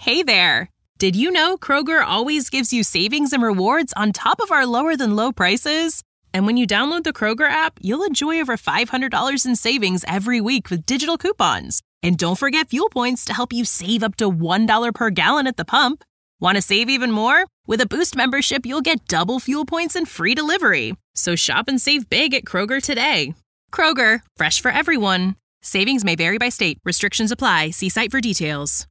Hey there! Did you know Kroger always gives you savings and rewards on top of our lower-than-low prices? And when you download the Kroger app, you'll enjoy over $500 in savings every week with digital coupons. And don't forget fuel points to help you save up to $1 per gallon at the pump. Want to save even more? With a Boost membership, you'll get double fuel points and free delivery. So shop and save big at Kroger today. Kroger, fresh for everyone. Savings may vary by state. Restrictions apply. See site for details.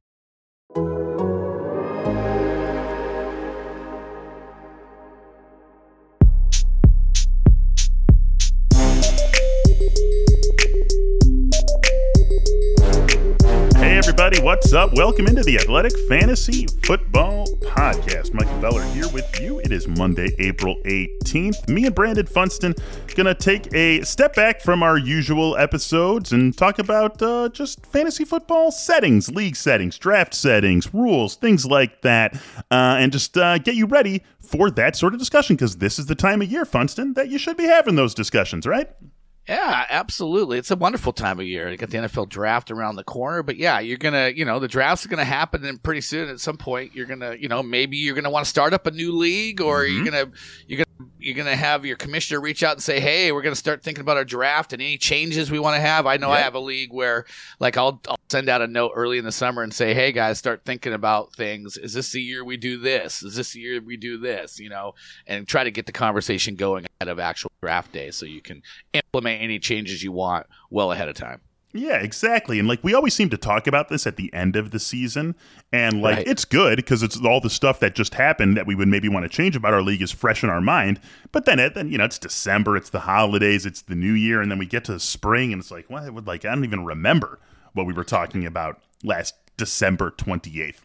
Hey everybody, what's up? Welcome into the Athletic Fantasy Football Podcast. Michael Beller here with you. It is Monday, April 18th. Me and Brandon Funston gonna take a step back from our usual episodes and talk about just fantasy football settings, league settings, draft settings, rules, things like that, and just get you ready for that sort of discussion, because this is the time of year, Funston, that you should be having those discussions, right? Yeah, absolutely. It's a wonderful time of year. You got the NFL draft around the corner, but yeah, you're going to, the draft's going to happen, and pretty soon at some point you're going to, maybe you're going to want to start up a new league, or you're going to have your commissioner reach out and say, "Hey, we're going to start thinking about our draft and any changes we want to have." I know I have a league where I'll send out a note early in the summer and say, "Hey guys, start thinking about things. Is this the year we do this? Is this the year we do this?" And try to get the conversation going ahead of actual draft day so you can implement any changes you want well ahead of time. Yeah, exactly. And we always seem to talk about this at the end of the season, and Right. It's good because it's all the stuff that just happened that we would maybe want to change about our league is fresh in our mind. But then it's December, it's the holidays, it's the new year, and then we get to spring and it's like, what? I don't even remember what we were talking about last December 28th.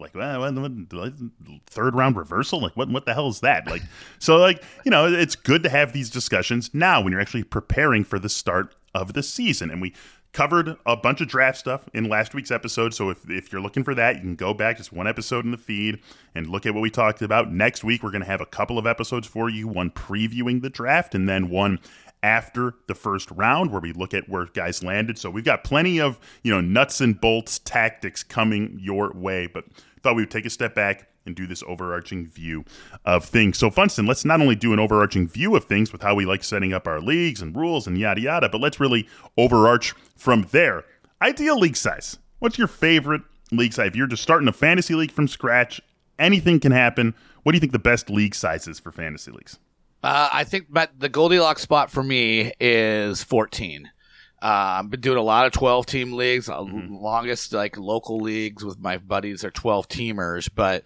Third round reversal? What the hell is that? It's good to have these discussions now when you're actually preparing for the start of the season. And we covered a bunch of draft stuff in last week's episode, so if you're looking for that, you can go back just one episode in the feed and look at what we talked about. Next week, we're going to have a couple of episodes for you, one previewing the draft and then one after the first round where we look at where guys landed. So we've got plenty of nuts and bolts tactics coming your way, but thought we would take a step back and do this overarching view of things. So Funston, let's not only do an overarching view of things with how we like setting up our leagues and rules and yada yada, but let's really overarch from there. Ideal league size. What's your favorite league size? If you're just starting a fantasy league from scratch, anything can happen. What do you think the best league size is for fantasy leagues? I think the Goldilocks spot for me is 14. I've been doing a lot of 12-team leagues. Longest local leagues with my buddies are 12-teamers, but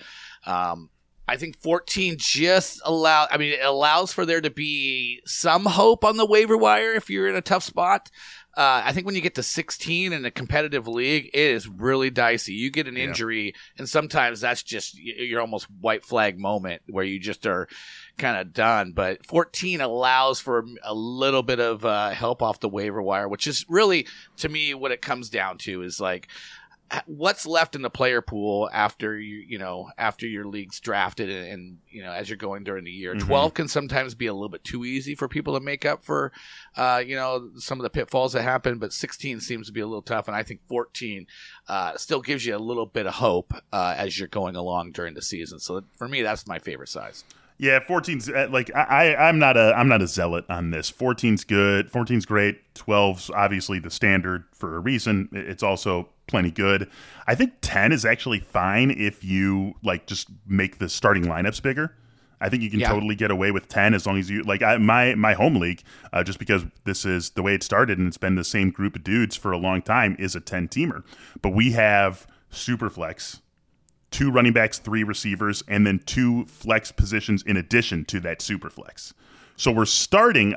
I think 14 just it allows for there to be some hope on the waiver wire if you're in a tough spot. I think when you get to 16 in a competitive league, it is really dicey. You get an injury, and sometimes that's just your almost white flag moment where you just are kind of done. But 14 allows for a little bit of help off the waiver wire, which is really, to me, what it comes down to is what's left in the player pool after after your league's drafted and as you're going during the year. 12 can sometimes be a little bit too easy for people to make up for some of the pitfalls that happen, but 16 seems to be a little tough, and I think 14 still gives you a little bit of hope as you're going along during the season. So for me, that's my favorite size. Yeah, 14's I'm not a zealot on this. 14's good. 14's great. 12's obviously the standard for a reason. It's also plenty good. I think 10 is actually fine if you just make the starting lineups bigger. I think you can totally get away with 10 as long as you my home league, just because this is the way it started and it's been the same group of dudes for a long time, is a 10-teamer. But we have Superflex, 2 running backs, 3 receivers, and then 2 flex positions in addition to that super flex. So we're starting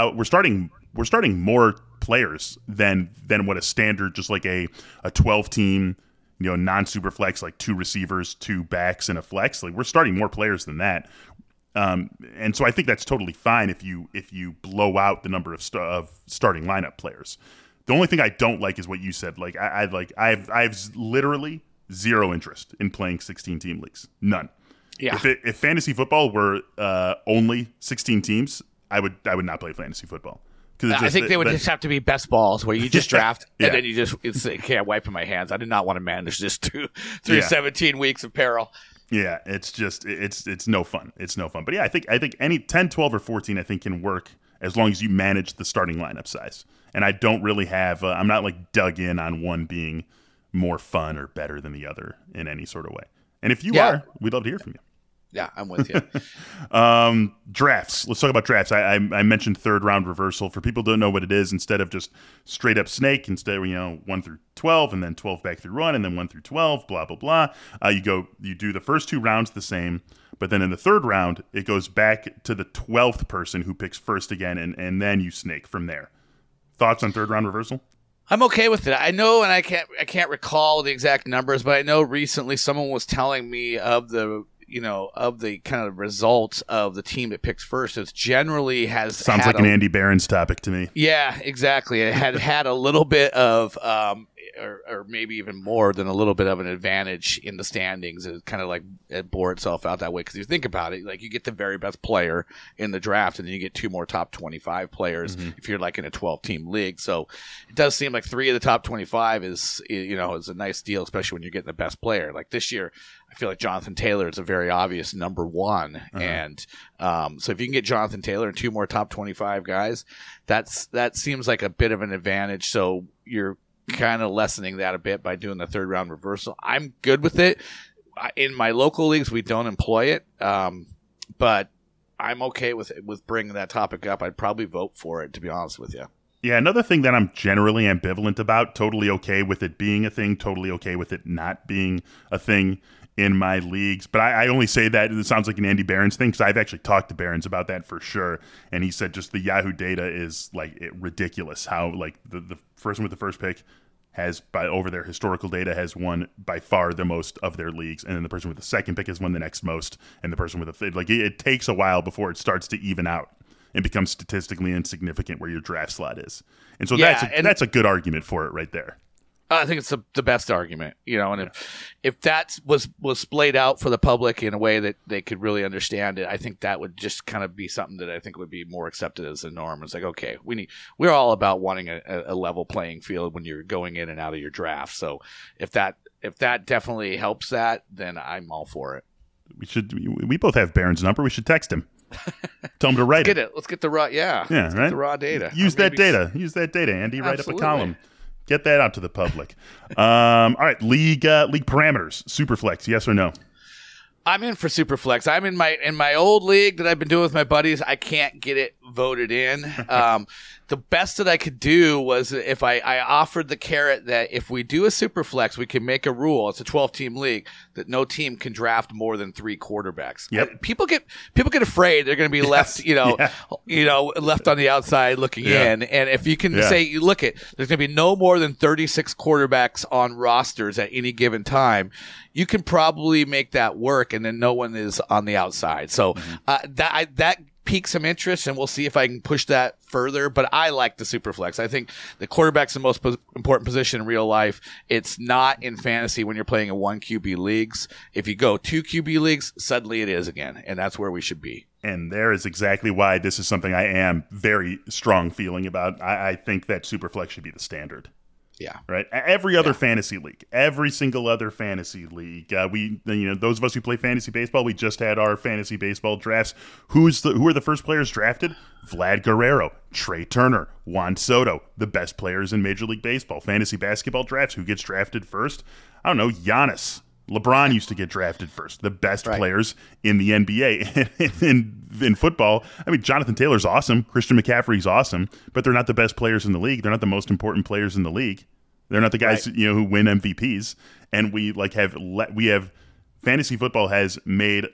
more players than what a standard, just a 12-team, non-super flex, 2 receivers, 2 backs, and a flex. We're starting more players than that. And so I think that's totally fine if you blow out the number of starting lineup players. The only thing I don't like is what you said. I've literally zero interest in playing 16-team leagues. None. Yeah. If fantasy football were only 16 teams, I would not play fantasy football. I think they would just have to be best balls where you just draft Yeah. and then you just it can't wipe in my hands. I did not want to manage this through Yeah. 17 weeks of peril. Yeah, it's just it's no fun. It's no fun. But yeah, I think any 10, 12, or 14 I think can work as long as you manage the starting lineup size. And I don't really have I'm not like dug in on one being more fun or better than the other in any sort of way. And if you are, we'd love to hear from you. Yeah, I'm with you. Drafts. Let's talk about drafts. I mentioned third round reversal. For people who don't know what it is, instead of just straight up snake, instead of 1 through 12 and then 12 back through 1 and then 1 through 12, blah blah blah. You do the first 2 rounds the same, but then in the third round it goes back to the 12th person who picks first again, and then you snake from there. Thoughts on third round reversal? I'm okay with it. I know, and I can't recall the exact numbers, but I know recently someone was telling me of the kind of results of the team that picks first. It generally has sounds like an Andy Behrens topic to me. Yeah, exactly. It had a little bit of, or maybe even more than a little bit of an advantage in the standings. It kind of like it bore itself out that way because you think about it, like you get the very best player in the draft, and then you get 2 more top 25 players if you're like in a 12-team league. So it does seem like 3 of the top 25 is a nice deal, especially when you're getting the best player. Like this year, I feel like Jonathan Taylor is a very obvious number 1. And so if you can get Jonathan Taylor and 2 more top 25 guys, that seems like a bit of an advantage. So you're kind of lessening that a bit by doing the third round reversal. I'm good with it. In my local leagues, we don't employ it. But I'm okay with bringing that topic up. I'd probably vote for it, to be honest with you. Yeah, another thing that I'm generally ambivalent about, totally okay with it being a thing, totally okay with it not being a thing in my leagues. But I only say that, it sounds like an Andy Behrens thing, because I've actually talked to Behrens about that for sure. And he said just the Yahoo data is like ridiculous, how like the person with the first pick has, by over their historical data, has won by far the most of their leagues, and then the person with the second pick has won the next most, and the person with the third, like it takes a while before it starts to even out and becomes statistically insignificant where your draft slot is. And so that's a good argument for it right there. I think it's the best argument, and if that was splayed out for the public in a way that they could really understand it, I think that would just kind of be something that I think would be more accepted as a norm. It's like, okay, we're all about wanting a level playing field when you're going in and out of your draft. So if that definitely helps that, then I'm all for it. We both have Behrens' number. We should text him. Tell him to write it. Let's get the raw, right? Get the raw data. Use that data, Andy. Write up a column. Get that out to the public. All right, league parameters. Superflex, yes or no? I'm in for Superflex. I'm in my old league that I've been doing with my buddies. I can't get it voted in. The best that I could do was if I offered the carrot that if we do a Superflex, we can make a rule. It's a 12-team league that no team can draft more than 3 quarterbacks. Yep. People get afraid they're going to be left, left on the outside looking in. And if you can say, look there's going to be no more than 36 quarterbacks on rosters at any given time, you can probably make that work, and then no one is on the outside. So that pique some interest, and we'll see if I can push that further. But I like the Superflex. I think the quarterback's the most important position in real life. It's not in fantasy when you're playing in 1 QB leagues. If you go 2 QB leagues, suddenly it is again, and that's where we should be. And there is exactly why this is something I am very strong feeling about. I think that Superflex should be the standard. Yeah. Right. Every other fantasy league, every single other fantasy league. Those of us who play fantasy baseball, we just had our fantasy baseball drafts. Who are the first players drafted? Vlad Guerrero, Trey Turner, Juan Soto, the best players in Major League Baseball. Fantasy basketball drafts, who gets drafted first? I don't know. Giannis. LeBron used to get drafted first. The best players in the NBA. in football, I mean, Jonathan Taylor's awesome. Christian McCaffrey's awesome. But they're not the best players in the league. They're not the most important players in the league. They're not the guys who win MVPs. And we have fantasy football has made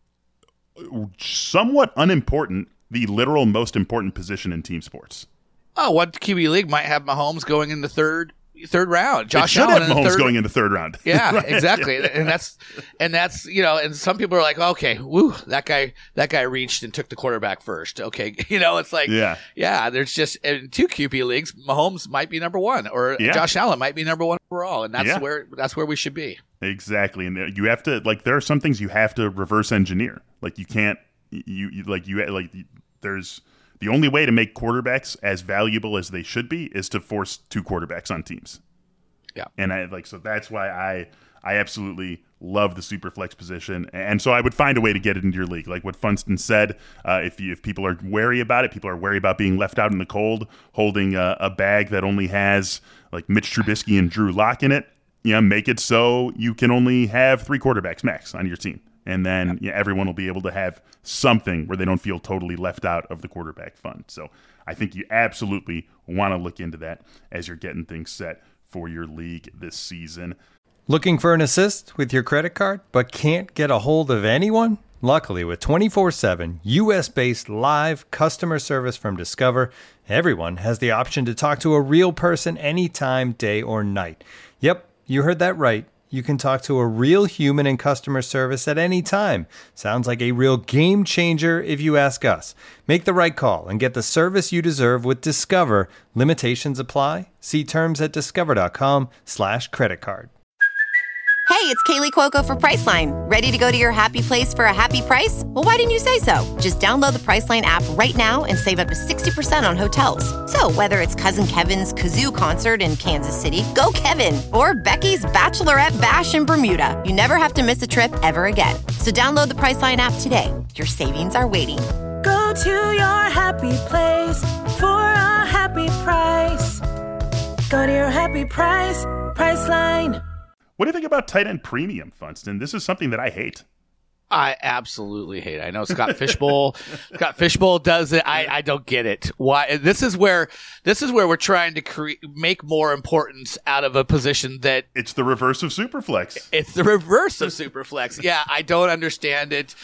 somewhat unimportant the literal most important position in team sports. Oh, what QB league might have Mahomes going in the third round? Josh Allen in the Mahomes going in the third round. Yeah, right. Exactly. And that's and some people are like, okay, woo, that guy reached and took the quarterback first. Okay, it's like there's just in 2 QB leagues, Mahomes might be number 1 or Josh Allen might be number 1 overall, and that's where we should be. Exactly, and you have to there are some things you have to reverse engineer. Like you can't there's The only way to make quarterbacks as valuable as they should be is to force 2 quarterbacks on teams. Yeah. And so that's why I absolutely love the super flex position. And so I would find a way to get it into your league. Like what Funston said, if people are wary about it, people are wary about being left out in the cold, holding a bag that only has like Mitch Trubisky and Drew Lock in it, make it so you can only have 3 quarterbacks max on your team. And then everyone will be able to have something where they don't feel totally left out of the quarterback fund. So I think you absolutely want to look into that as you're getting things set for your league this season. Looking for an assist with your credit card, but can't get a hold of anyone? Luckily, with 24/7 U.S.-based live customer service from Discover, everyone has the option to talk to a real person anytime, day or night. Yep, you heard that right. You can talk to a real human in customer service at any time. Sounds like a real game changer if you ask us. Make the right call and get the service you deserve with Discover. Limitations apply. See terms at discover.com/creditcard. Hey, it's Kaylee Cuoco for Priceline. Ready to go to your happy place for a happy price? Well, why didn't you say so? Just download the Priceline app right now and save up to 60% on hotels. So whether it's Cousin Kevin's Kazoo Concert in Kansas City, go Kevin, or Becky's Bachelorette Bash in Bermuda, you never have to miss a trip ever again. So download the Priceline app today. Your savings are waiting. Go to your happy place for a happy price. Go to your happy price, Priceline. What do you think about tight end premium, Funston? This is something that I hate. I absolutely hate it. I know Scott Fishbowl. Scott Fishbowl does it. I don't get it. Why? This is where we're trying to make more importance out of a position that it's the reverse of Superflex. It's the reverse of Superflex. Yeah, I don't understand it.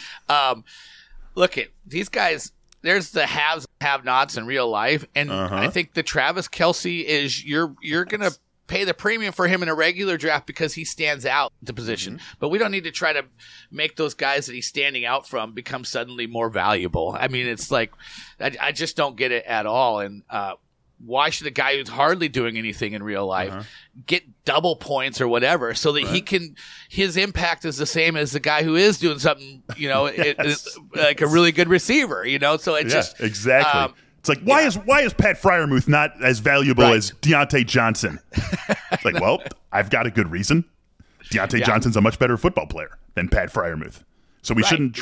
Look at these guys. There's the haves, have-nots in real life, and I think the Travis Kelce is you're gonna pay the premium for him in a regular draft because he stands out the position. But we don't need to try to make those guys that he's standing out from become suddenly more valuable. I mean, it's like, I just don't get it at all. And why should a guy who's hardly doing anything in real life get double points or whatever so that he can, his impact is the same as the guy who is doing something, like a really good receiver, So it just. Exactly. It's like, why is Pat Freiermuth not as valuable as Deontay Johnson? It's like, well, I've got a good reason. Deontay Johnson's a much better football player than Pat Freiermuth. So we shouldn't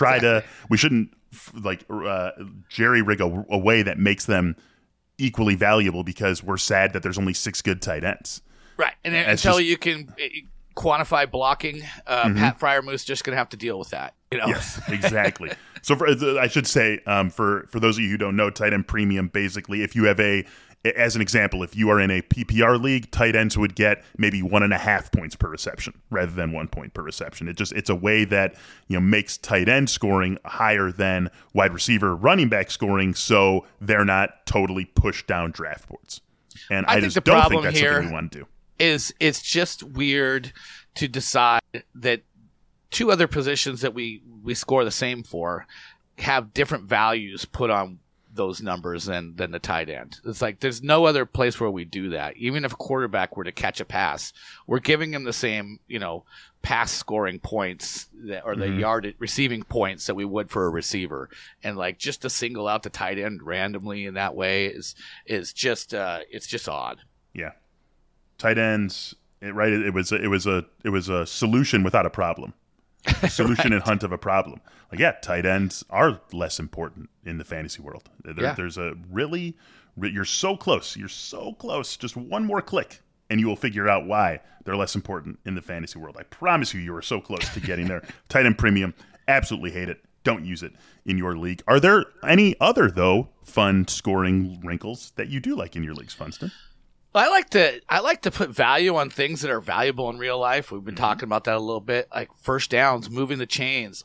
jerry rig a way that makes them equally valuable because we're sad that there's only 6 good tight ends. Right. And until you can quantify blocking, Pat Freiermuth's just going to have to deal with that. Yes, exactly. So I should say, for those of you who don't know, tight end premium, basically, if you have as an example, if you are in a PPR league, tight ends would get maybe 1.5 points per reception rather than 1 point per reception. It's a way that makes tight end scoring higher than wide receiver, running back scoring, so they're not totally pushed down draft boards. And I just don't think that's something we want to do. It's just weird to decide that 2 other positions that we score the same for have different values put on those numbers than the tight end. It's like there's no other place where we do that. Even if a quarterback were to catch a pass, we're giving him the same, pass scoring points or the yard receiving points that we would for a receiver. And like just to single out the tight end randomly in that way is just it's just odd. Yeah. Tight ends, right? It was a solution without a problem. A solution in hunt of a problem. Like, tight ends are less important in the fantasy world. There's a really, you're so close. You're so close. Just one more click, and you will figure out why they're less important in the fantasy world. I promise you are so close to getting there. Tight end premium, absolutely hate it. Don't use it in your league. Are there any other, though, fun scoring wrinkles that you do like in your leagues, Funston? I like to put value on things that are valuable in real life. We've been talking about that a little bit, like first downs, moving the chains.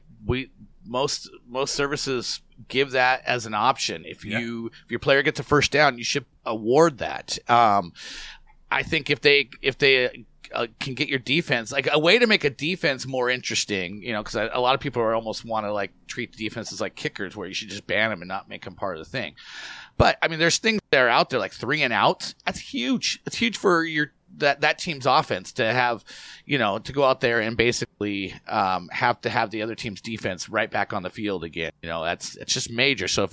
Most services give that as an option. If your player gets a first down, you should award that. I think if they can get your defense, like a way to make a defense more interesting, because a lot of people almost want to treat the defenses like kickers, where you should just ban them and not make them part of the thing. But I mean, there's things that are out there like 3 and outs. That's huge. It's huge for that team's offense to have, to go out there and basically have to have the other team's defense right back on the field again. It's just major. So if you can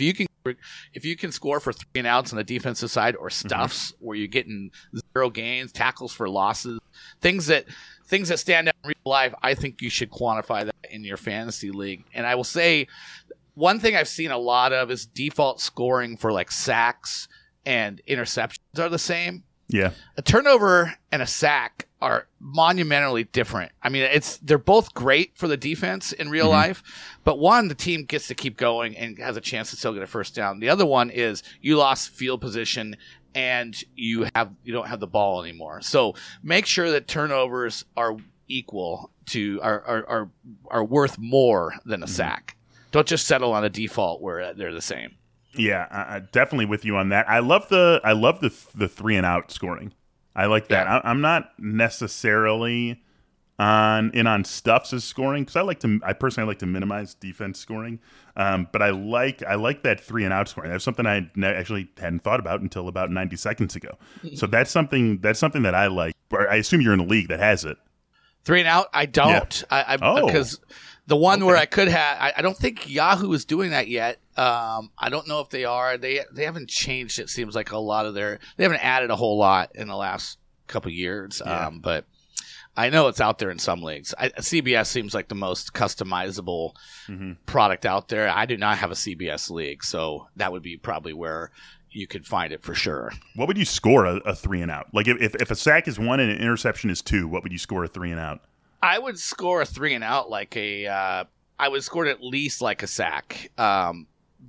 if you can score for 3 and outs on the defensive side or stuffs where you're getting 0 gains, tackles for losses, things that stand out in real life, I think you should quantify that in your fantasy league. And I will say one thing I've seen a lot of is default scoring for like sacks and interceptions are the same. Yeah. A turnover and a sack are monumentally different. I mean, they're both great for the defense in real life, but one, the team gets to keep going and has a chance to still get a first down. The other one is you lost field position and you don't have the ball anymore. So make sure that turnovers are equal to are worth more than a sack. Don't just settle on a default where they're the same. Yeah, I definitely with you on that. I love the 3 and out scoring. I like that. Yeah. I'm not necessarily on Stuffs' scoring because I personally like to minimize defense scoring. But I like that 3 and out scoring. That's something I actually hadn't thought about until about 90 seconds ago. So that's something that I like. I assume you're in a league that has it. 3 and out, I don't. Yeah. Because the one where I could have, I don't think Yahoo is doing that yet. I don't know if they are. They haven't changed. It seems like they haven't added a whole lot in the last couple of years. Yeah. But I know it's out there in some leagues. CBS seems like the most customizable product out there. I do not have a CBS league, so that would be probably where you could find it for sure. What would you score a 3 and out? Like if a sack is 1 and an interception is 2, what would you score a 3 and out? I would score a 3 and out like I would score it at least like a sack. And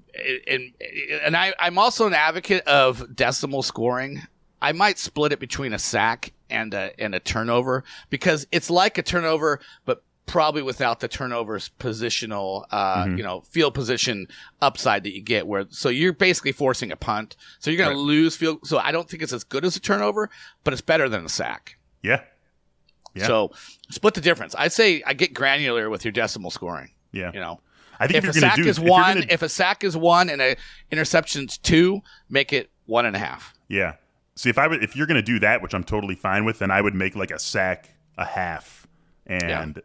I'm also an advocate of decimal scoring. I might split it between a sack and a turnover because it's like a turnover, but probably without the turnover's positional, field position upside that you get so you're basically forcing a punt. So you're going to lose field. So I don't think it's as good as a turnover, but it's better than a sack. Yeah. Yeah. So split the difference. I'd say I get granular with your decimal scoring. Yeah. I think if a sack is 1, if a sack is 1 and a interception's 2, make it 1.5. Yeah. See, if you're going to do that, which I'm totally fine with, then I would make like a sack a half and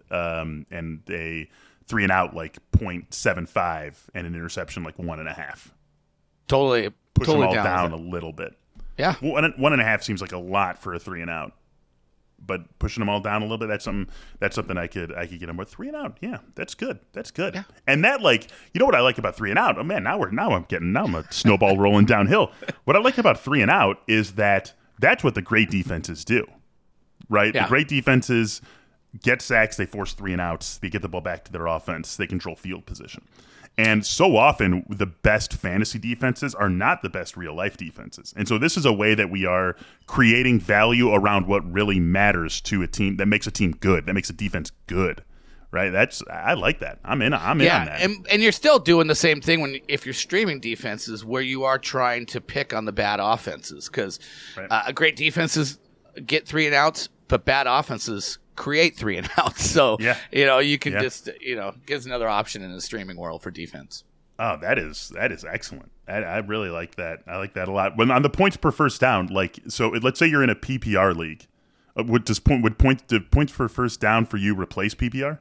a 3 and out like 0.75 and an interception like 1.5. Totally. Push totally them all down a little bit. Yeah. 1.5 seems like a lot for a 3 and out. But pushing them all down a little bit, that's something I could get them with. 3 and out, yeah, that's good. Yeah. And that, like, you know what I like about 3 and out? Oh man, now I'm a snowball rolling downhill. What I like about 3 and out is that's what the great defenses do, right? Yeah. The great defenses get sacks, they force 3 and outs, they get the ball back to their offense, they control field position. And so often, the best fantasy defenses are not the best real-life defenses. And so this is a way that we are creating value around what really matters to a team, that makes a team good, that makes a defense good, right? I like that. I'm in on that. And you're still doing the same thing if you're streaming defenses where you are trying to pick on the bad offenses because a great defenses get 3 and outs, but bad offenses create 3 and outs. So, you can just, gives another option in the streaming world for defense. Oh, that is excellent. I really like that. I like that a lot. When on the points per first down, let's say you're in a PPR league, would points per first down for you replace PPR?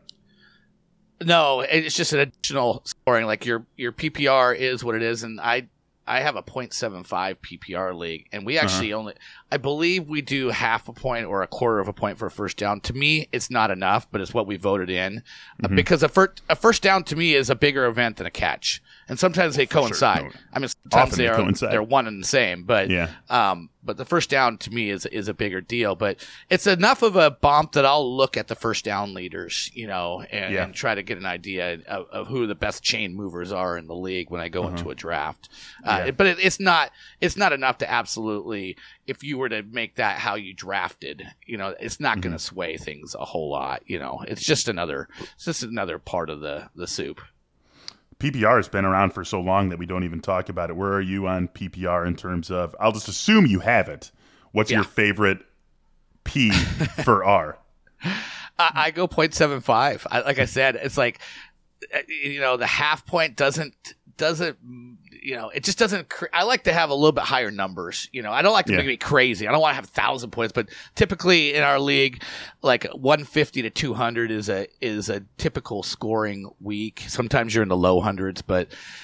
No, it's just an additional scoring. Like your PPR is what it is, and I have a 0.75 PPR league, and we actually I believe we do half a point or a quarter of a point for a first down. To me, it's not enough, but it's what we voted in because a first down to me is a bigger event than a catch, and sometimes they coincide. Sure. I mean, sometimes coincide. they're one and the same, but but the first down to me is a bigger deal. But it's enough of a bump that I'll look at the first down leaders, and try to get an idea of who the best chain movers are in the league when I go into a draft. But it's not enough to absolutely, if you were to make that how you drafted, it's not going to sway things a whole lot. It's just another part of the soup. PPR has been around for so long that we don't even talk about it. Where are you on PPR in terms of, I'll just assume you have it. What's your favorite P for R? I go 0.75. Like I said, it's like, the half point doesn't, it just doesn't, I like to have a little bit higher numbers. I don't like to make it crazy. I don't want to have 1,000 points, but typically in our league, like 150 to 200 is a typical scoring week. Sometimes you're in the low hundreds, but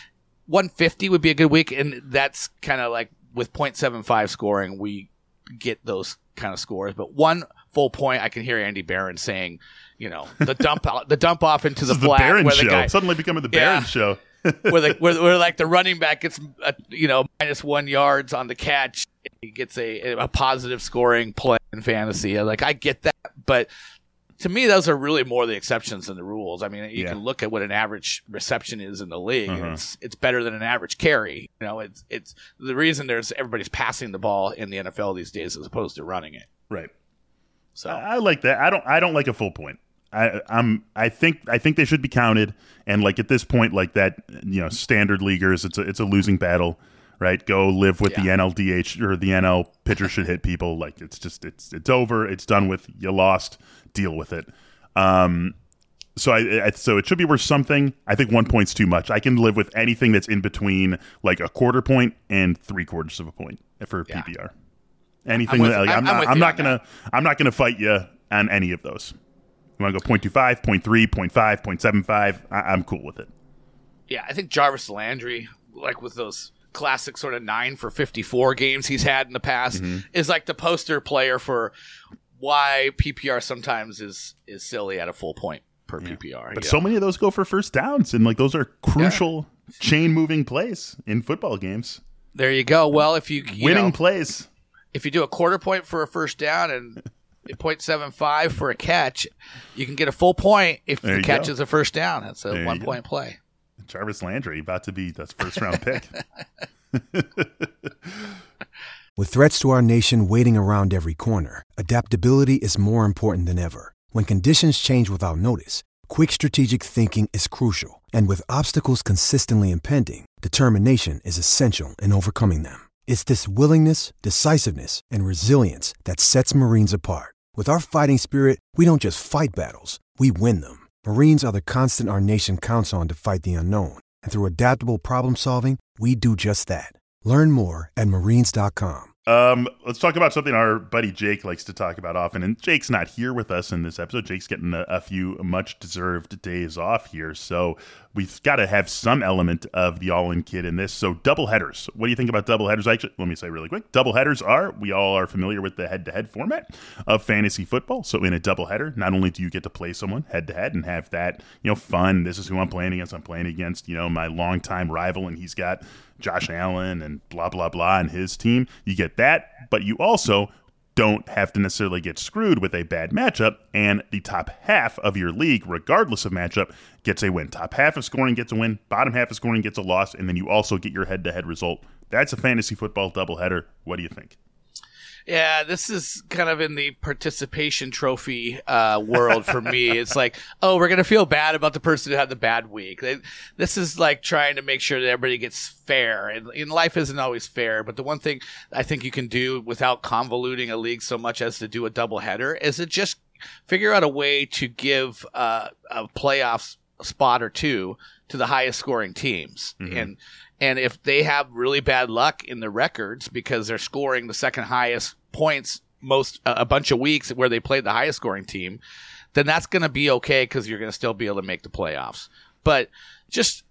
150 would be a good week, and that's kind of like with 0.75 scoring, we get those kind of scores. But 1 full point, I can hear Andy Barron saying, the dump off into the flat. The Barron where show. the guy, Suddenly becoming the Barron show. where like the running back gets, -1 yards on the catch. He gets a positive scoring play in fantasy. I get that, but to me, those are really more the exceptions than the rules. I mean, you can look at what an average reception is in the league. And it's better than an average carry. It's the reason everybody's passing the ball in the NFL these days as opposed to running it. Right. So I like that. I don't like a full point. I think they should be counted. And like at this point, like that, standard leaguers, it's a losing battle. Right, go live with the NLDH or the NL pitcher should hit people. Like it's over. It's done with. You lost. Deal with it. So it should be worth something. I think 1 point's too much. I can live with anything that's in between like a quarter point and 3/4 of a point for PPR. Anything I'm not gonna fight you on any of those. You want to go 0.25, 0.3, 0.5, 0.75? I'm cool with it. Yeah, I think Jarvis Landry, like with those classic sort of 9 for 54 games he's had in the past, is like the poster player for why PPR sometimes is silly at a full point per PPR. But so many of those go for first downs, and like those are crucial chain moving plays in football games. There you go. Well, if you winning plays, if you do a quarter point for a first down and 0.75 for a catch, you can get a full point if the catch is a first down. That's a 1 point play. Jarvis Landry about to be the first round pick. With threats to our nation waiting around every corner, adaptability is more important than ever. When conditions change without notice, quick strategic thinking is crucial. And with obstacles consistently impending, determination is essential in overcoming them. It's this willingness, decisiveness, and resilience that sets Marines apart. With our fighting spirit, we don't just fight battles, we win them. Marines are the constant our nation counts on to fight the unknown. And through adaptable problem solving, we do just that. Learn more at Marines.com. Let's talk about something our buddy Jake likes to talk about often. And Jake's not here with us in this episode. Jake's getting a few much-deserved days off here. So we've got to have some element of the all-in kid in this. So doubleheaders. What do you think about doubleheaders? Actually, let me say really quick. Doubleheaders we all are familiar with the head-to-head format of fantasy football. So in a doubleheader, not only do you get to play someone head-to-head and have that, fun. This is who I'm playing against. I'm playing against, my longtime rival, and he's got Josh Allen and blah, blah, blah, and his team. You get that, but you also don't have to necessarily get screwed with a bad matchup, and the top half of your league, regardless of matchup, gets a win. Top half of scoring gets a win, bottom half of scoring gets a loss, and then you also get your head-to-head result. That's a fantasy football doubleheader. What do you think? Yeah, this is kind of in the participation trophy world for me. It's like, oh, we're going to feel bad about the person who had the bad week. This is like trying to make sure that everybody gets fair. And life isn't always fair, but the one thing I think you can do without convoluting a league so much as to do a doubleheader is to just figure out a way to give a playoff spot or two to the highest scoring teams. Mm-hmm. And if they have really bad luck in the records because they're scoring the second highest points a bunch of weeks where they played the highest scoring team, then that's going to be okay because you're going to still be able to make the playoffs. But just,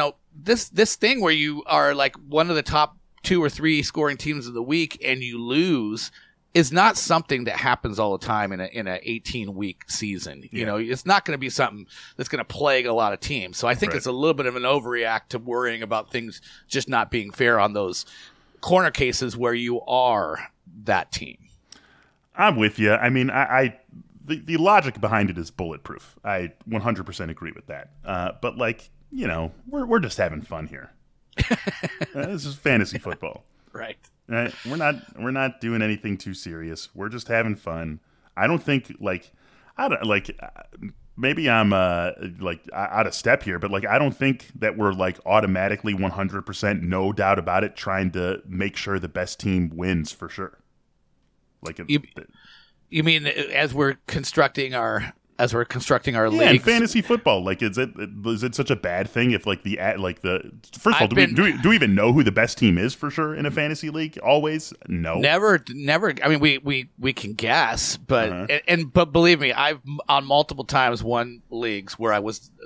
this thing where you are like one of the top 2 or 3 scoring teams of the week and you lose is not something that happens all the time in a 18-week season. Yeah. It's not going to be something that's going to plague a lot of teams. So I think it's a little bit of an overreact to worrying about things just not being fair on those corner cases where you are that team. I'm with you. I mean, the logic behind it is bulletproof. I 100% agree with that. But we're just having fun here. This is fantasy football. Right. Right. We're not doing anything too serious. We're just having fun. I don't think maybe I'm out of step here, but I don't think that we're automatically 100% no doubt about it trying to make sure the best team wins for sure. You mean as we're constructing our league, in fantasy football, is it such a bad thing if first of all, do we even know who the best team is for sure in a fantasy league? Always, no, never. I mean, we can guess, but but believe me, I've on multiple times won leagues where I was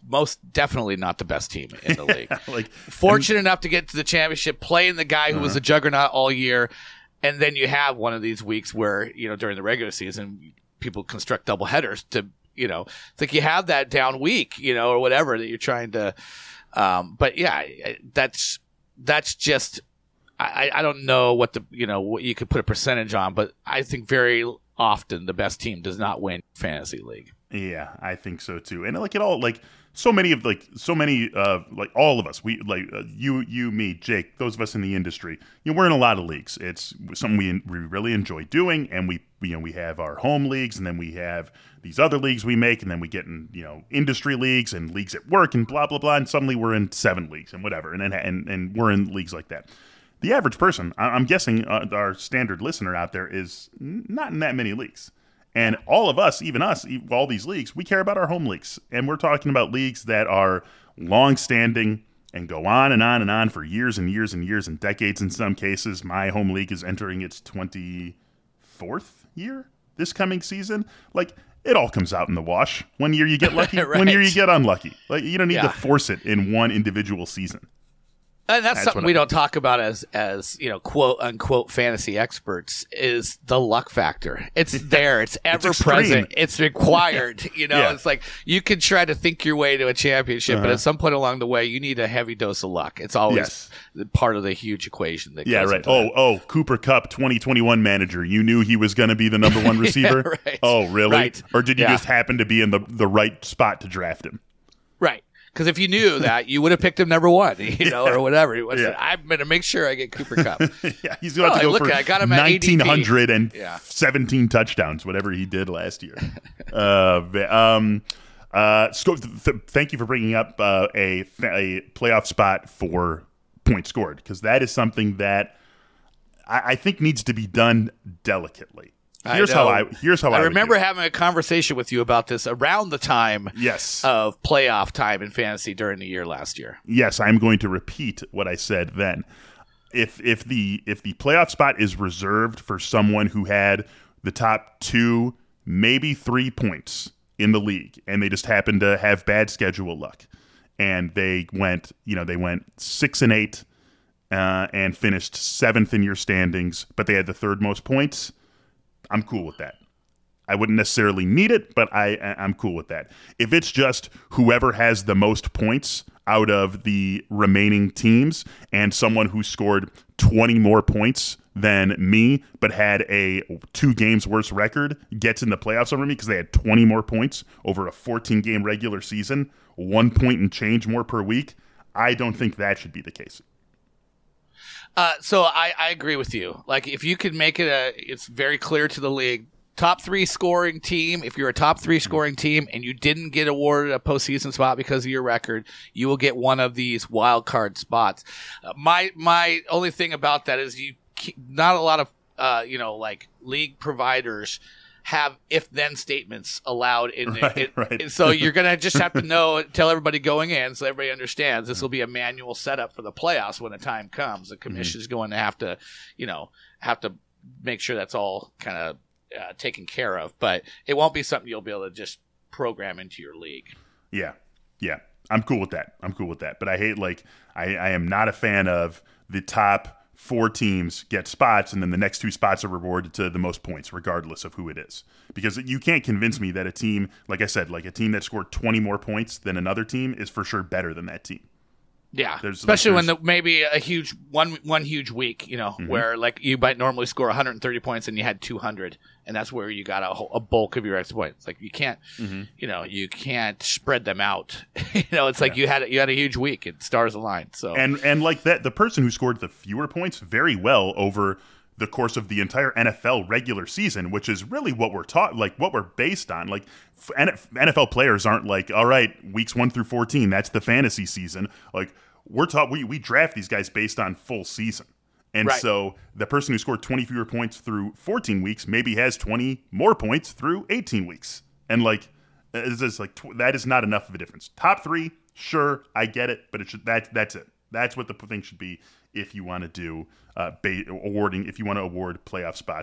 most definitely not the best team in the league. Like, Fortunate enough to get to the championship, playing the guy who was a juggernaut all year, and then you have one of these weeks where, during the regular season, people construct double headers to, it's like you have that down week, or whatever that you're trying to. But yeah, that's just. I don't know what what you could put a percentage on, but I think very often the best team does not win fantasy league. Yeah, I think so too. And like it all, like so many all of us, we you, me, Jake, those of us in the industry, we're in a lot of leagues. It's something we really enjoy doing, and we have our home leagues, and then we have these other leagues we make, and then we get in industry leagues and leagues at work and blah blah blah, and suddenly we're in 7 leagues and whatever, and we're in leagues like that. The average person, I'm guessing our standard listener out there, is not in that many leagues. And all of us, even us, all these leagues, we care about our home leagues. And we're talking about leagues that are long-standing and go on and on and on for years and years and years and decades in some cases. My home league is entering its 24th year this coming season. Like, it all comes out in the wash. One year you get lucky, right. One year you get unlucky. Like, you don't need to force it in one individual season. And that's something we don't talk about as quote unquote fantasy experts, is the luck factor. It's there. It's ever present. It's required. It's like you can try to think your way to a championship, but at some point along the way, you need a heavy dose of luck. It's always part of the huge equation. That goes into that. Cooper Kupp, 2021 manager. You knew he was going to be the number 1 receiver? Right. Oh, really? Right. Or did you just happen to be in the right spot to draft him? Right. Because if you knew that, you would have picked him number 1, or whatever. I'm going to make sure I get Cooper Kupp. He's going to go for I got him at 1,917 touchdowns, whatever he did last year. Thank you for bringing up a playoff spot for points scored, because that is something that I think needs to be done delicately. Here's how I remember having a conversation with you about this around the time of playoff time in fantasy during the year last year. Yes, I'm going to repeat what I said then. If the playoff spot is reserved for someone who had the top 2, maybe 3 points in the league, and they just happened to have bad schedule luck, and they went 6-8 and finished 7th in your standings, but they had the 3rd most points, I'm cool with that. I wouldn't necessarily need it, but I'm cool with that. If it's just whoever has the most points out of the remaining teams, and someone who scored 20 more points than me but had a 2 games worse record gets in the playoffs over me because they had 20 more points over a 14-game regular season, 1 point and change more per week, I don't think that should be the case. So I agree with you. Like, if you could make it it's very clear to the league, top 3 scoring team. If you're a top 3 scoring team and you didn't get awarded a postseason spot because of your record, you will get one of these wild card spots. My only thing about that is not a lot of league providers have if-then statements allowed in it. Right. So you're going to just have to tell everybody going in so everybody understands this will be a manual setup for the playoffs when the time comes. The commission is going to have to make sure that's all kind of taken care of. But it won't be something you'll be able to just program into your league. Yeah. I'm cool with that. But I hate, I am not a fan of the top 4 teams get spots, and then the next 2 spots are rewarded to the most points, regardless of who it is. Because you can't convince me that a team, like I said, like a team that scored 20 more points than another team is for sure better than that team. Yeah, especially when maybe a huge one huge week, where you might normally score 130 points and you had 200, and that's where you got a bulk of your extra points. Like, you can't, you can't spread them out. It's like you had a huge week and stars aligned. So and like that, the person who scored the fewer points very well over the course of the entire NFL regular season, which is really what we're taught, like what we're based on. Like, NFL players aren't like, all right, weeks 1 through 14, that's the fantasy season. Like, we're taught, we draft these guys based on full season. And so the person who scored 20 fewer points through 14 weeks maybe has 20 more points through 18 weeks. And it's just that is not enough of a difference. Top 3, sure, I get it, but that's it. That's what the thing should be if you want to do if you want to award playoff spots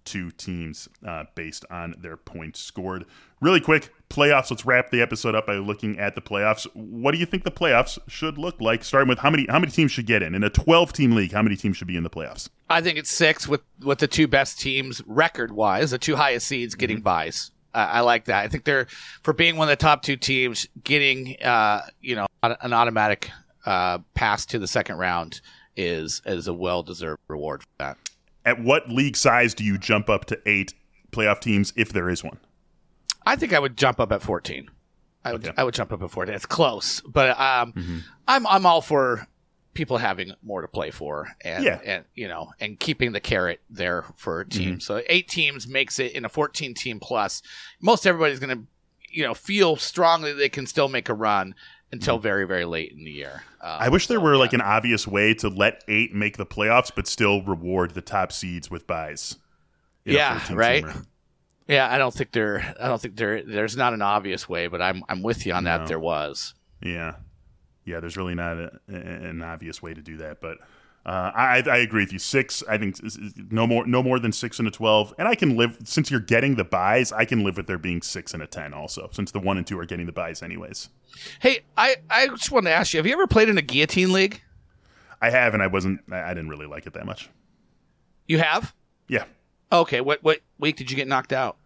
two teams based on their points scored. Really quick, playoffs. Let's wrap the episode up by looking at the playoffs. What do you think the playoffs should look like? Starting with how many teams should get in a 12-team league? How many teams should be in the playoffs? I think it's 6 with the two best teams record-wise, the two highest seeds getting buys. I like that. I think they're, for being one of the top 2 teams, getting an automatic pass to the second round is a well-deserved reward for that. At what league size do you jump up to 8 playoff teams if there is one? I think I would jump up at 14. I would jump up at 14. It's close, but I'm all for people having more to play for and keeping the carrot there for a team. So 8 teams makes it in a 14-team plus. Most everybody's going to feel strongly they can still make a run until very, very late in the year. I wish there were like an obvious way to let 8 make the playoffs, but still reward the top seeds with buys. Yeah, right. Yeah, I don't think there's not an obvious way, but I'm with you on that. There was. Yeah, there's really not an obvious way to do that, but I agree with you. 6, I think no more than 6 and a 12, and I can live, since you're getting the buys, I can live with there being 6 and a 10 also, since the 1 and 2 are getting the buys anyways. Hey, I just wanted to ask you, have you ever played in a guillotine league? I have, and I didn't really like it that much. You have? Yeah. Okay, what week did you get knocked out?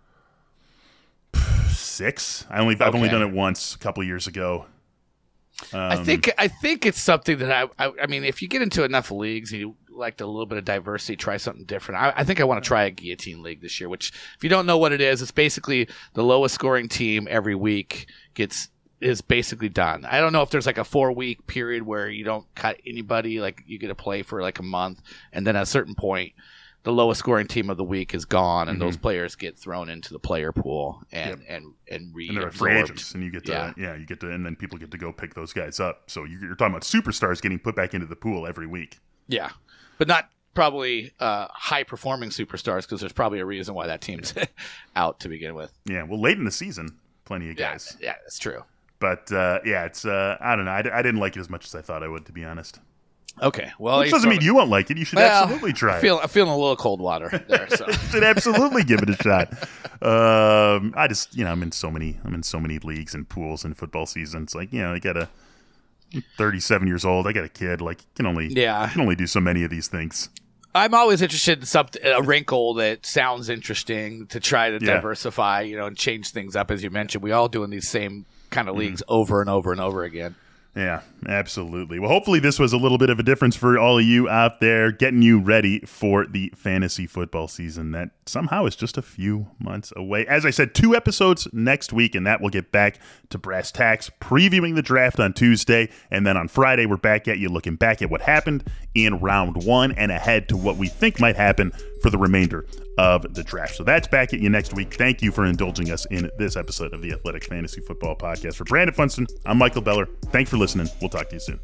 6. I've only done it once a couple of years ago. I think it's something that I mean, if you get into enough leagues and you like a little bit of diversity, try something different. I think I want to try a guillotine league this year, which, if you don't know what it is, it's basically the lowest scoring team every week is basically done. I don't know if there's like a 4-week period where you don't cut anybody, like you get to play for like a month, and then at a certain point, the lowest scoring team of the week is gone, and those players get thrown into the player pool and they're free agents, and you get to, and then people get to go pick those guys up. So you're talking about superstars getting put back into the pool every week. Yeah, but not probably high performing superstars, because there's probably a reason why that team's out to begin with. Yeah, well, late in the season, plenty of guys. Yeah, that's true. But it's I don't know. I didn't like it as much as I thought I would, to be honest. Okay, well, which doesn't mean you won't like it. You should absolutely try it. I'm feeling a little cold water there, so you should absolutely give it a shot. I just, I'm in so many leagues and pools in football season. It's like, I got 37 years old. I got a kid. Like, can only do so many of these things. I'm always interested in a wrinkle that sounds interesting to try to diversify, and change things up. As you mentioned, we all doing these same kind of leagues over and over and over again. Yeah, absolutely. Well, hopefully this was a little bit of a difference for all of you out there, getting you ready for the fantasy football season that somehow is just a few months away. As I said, 2 episodes next week, and that will get back to brass tacks, previewing the draft on Tuesday. And then on Friday, we're back at you looking back at what happened in round 1 and ahead to what we think might happen for the remainder of the draft. So that's back at you next week. Thank you for indulging us in this episode of the Athletic Fantasy Football Podcast. For Brandon Funston, I'm Michael Beller. Thanks for listening. We'll talk to you soon.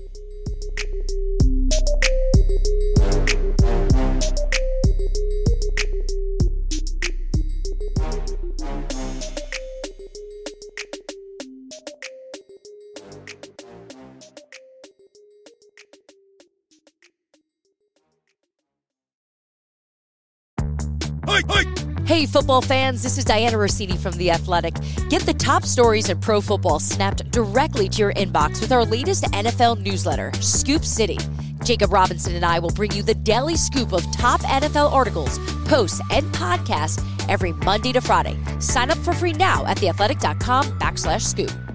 Hey, football fans, this is Diana Rossini from The Athletic. Get the top stories in pro football snapped directly to your inbox with our latest NFL newsletter, Scoop City. Jacob Robinson and I will bring you the daily scoop of top NFL articles, posts, and podcasts every Monday to Friday. Sign up for free now at theathletic.com/scoop.